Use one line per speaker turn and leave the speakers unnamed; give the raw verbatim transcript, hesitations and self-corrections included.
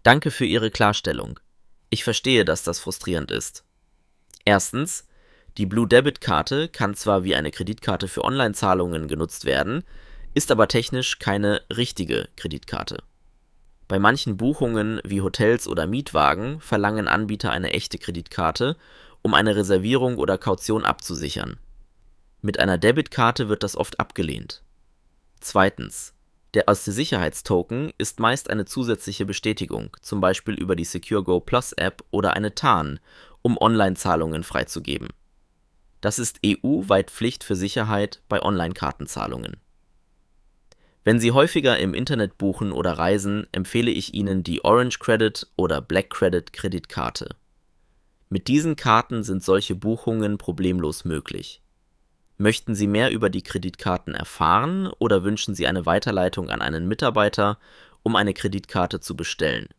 Danke für Ihre Klarstellung. Ich verstehe, dass das frustrierend ist. Erstens, die Blue-Debit-Karte kann zwar wie eine Kreditkarte für Online-Zahlungen genutzt werden, ist aber technisch keine richtige Kreditkarte. Bei manchen Buchungen wie Hotels oder Mietwagen verlangen Anbieter eine echte Kreditkarte, um eine Reservierung oder Kaution abzusichern. Mit einer Debitkarte wird das oft abgelehnt. Zweitens, der erste Sicherheitstoken ist meist eine zusätzliche Bestätigung, zum Beispiel über die SecureGo Plus App oder eine T A N, um Online-Zahlungen freizugeben. Das ist E U-weit Pflicht für Sicherheit bei Online-Kartenzahlungen. Wenn Sie häufiger im Internet buchen oder reisen, empfehle ich Ihnen die Orange Credit oder Black Credit Kreditkarte. Mit diesen Karten sind solche Buchungen problemlos möglich. Möchten Sie mehr über die Kreditkarten erfahren oder wünschen Sie eine Weiterleitung an einen Mitarbeiter, um eine Kreditkarte zu bestellen?